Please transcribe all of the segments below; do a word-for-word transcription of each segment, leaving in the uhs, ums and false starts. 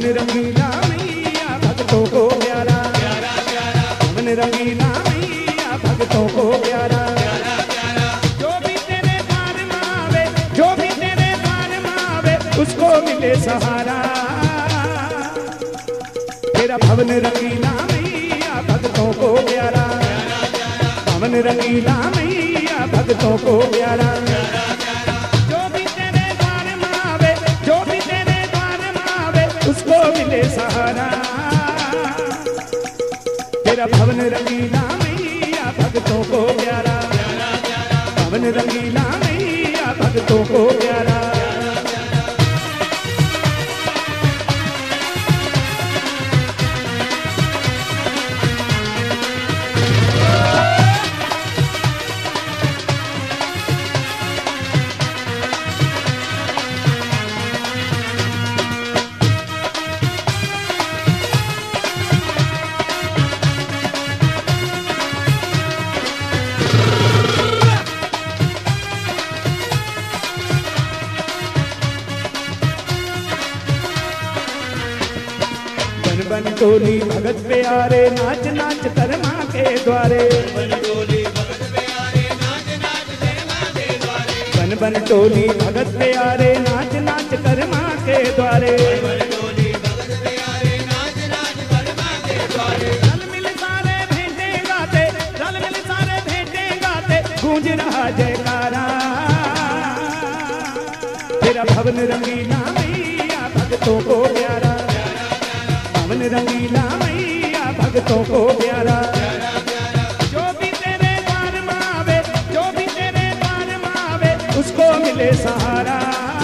रंगीला मैया भक्तों को प्यारा, पवन रंगीला मैया भक्तों को प्यारा। जो भी तेरे द्वार में आवे, जो भी तेरे द्वार में आवे, उसको मिले सहारा। तेरा भवन रंगीला मैया भक्तों को प्यारा, पवन रंगीला मैया भक्तों को प्यारा। जो भी तेरे द्वार में आवे, जो भी तेरे द्वार में आवे, उसको मिले सहारा। तेरा भवन रंगीला मैया भक्तों को प्यारा, पवन रंगीला मैया भक्तों को प्यारा। बन टोली भगत प्यारे, नाच नाच कर माँ के द्वारे। बन टोली भगत प्यारे, नाच नाच कर माँ के द्वारे। बन बन टोली भगत प्यारे, नाच नाच कर माँ के द्वारे। बन टोली भगत प्यारे, नाच नाच कर माँ के द्वारे। रल मिल सारे भेंटे गाते, रल मिल सारे भेंटे गाते, गूंज रहा जयकारा। तेरा भवन रंगीला मैया भक्तों को प्यारा, पवन रंगीला मैया भक्तों को प्यारा। जो भी तेरे द्वार में आवे, जो भी तेरे द्वार में आवे, उसको मिले सहारा।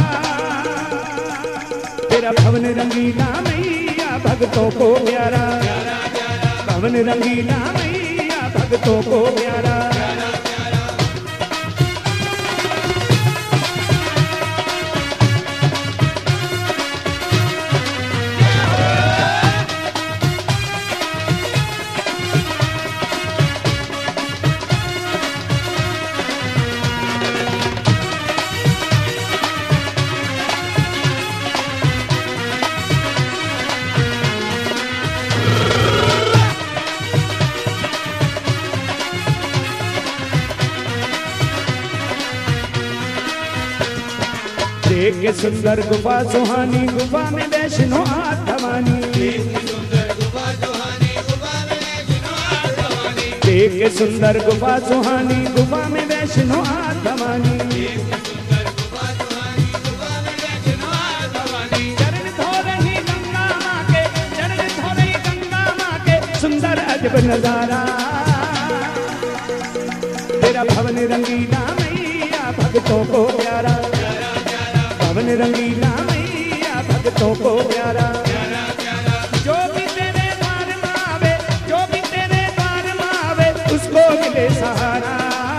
तेरा भवन रंगीला मैया भक्तों को प्यारा, पवन रंगीला मैया भक्तों को प्यारा। देख के सुंदर गुफा सुहानी, गुफा में वैष्णो आत्मानी। देख के सुंदर गुफा सुहानी, गुफा में वैष्णो आत्मानी। देख के सुंदर गुफा सुहानी, गुफा में वैष्णो आत्मानी। चरण धो रही गंगा माँ के, चरण धो रही गंगा माँ के, सुंदर अजब नजारा। तेरा भवन रंगीला मैया भक्तों को प्यारा, पवन रंगीला मैया भक्तों को प्यारा। जो भी तेरे द्वार में आवे, जो भी तेरे द्वार में आवे, उसको मिले सहारा।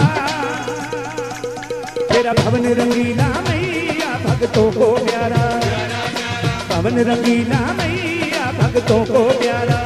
तेरा भवन रंगीला मैया भक्तों को प्यारा, पवन रंगीला मैया भक्तों को प्यारा।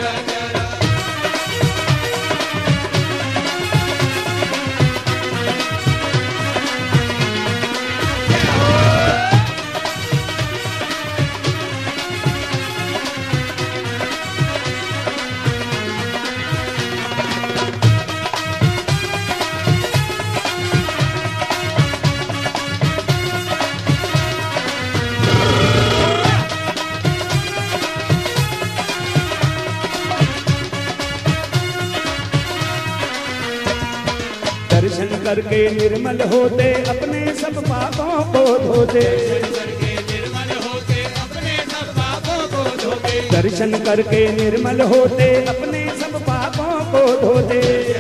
दर्शन करके निर्मल होते, अपने सब पापों को धोते। दर्शन करके निर्मल होते, अपने सब पापों को धोते।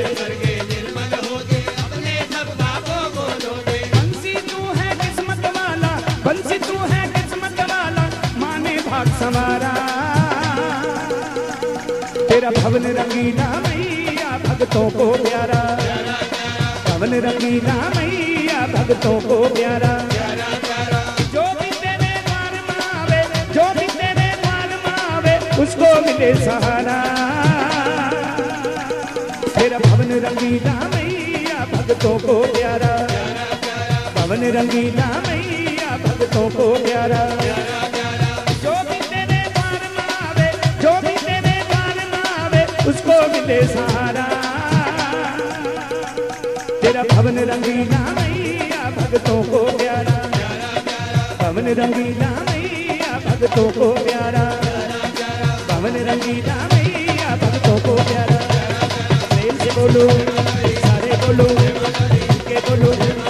बंसी तू है किस्मत वाला, बंसी तू है किस्मत वाला, माने भाग संवारा। तेरा भवन रंगीला मैया भक्तों को प्यारा, पवन रंगीला मैया भक्तों को प्यारा। जो भी तेरे द्वार में आवे, जो भी तेरे द्वार में आवे, उसको मिले सहारा। तेरा भवन रंगीला मैया भक्तों को प्यारा, पवन रंगीला मैया भक्तों को प्यारा। जो भी तेरे द्वार तेरे सहारा। तेरा भवन रंगीला मैया भक्तों को प्यारा, भवन रंगीला मैया भक्तों को प्यारा, भवन रंगीला मैया भक्तों को प्यारा। प्रेम से बोलो सारे बोलो के बोलो।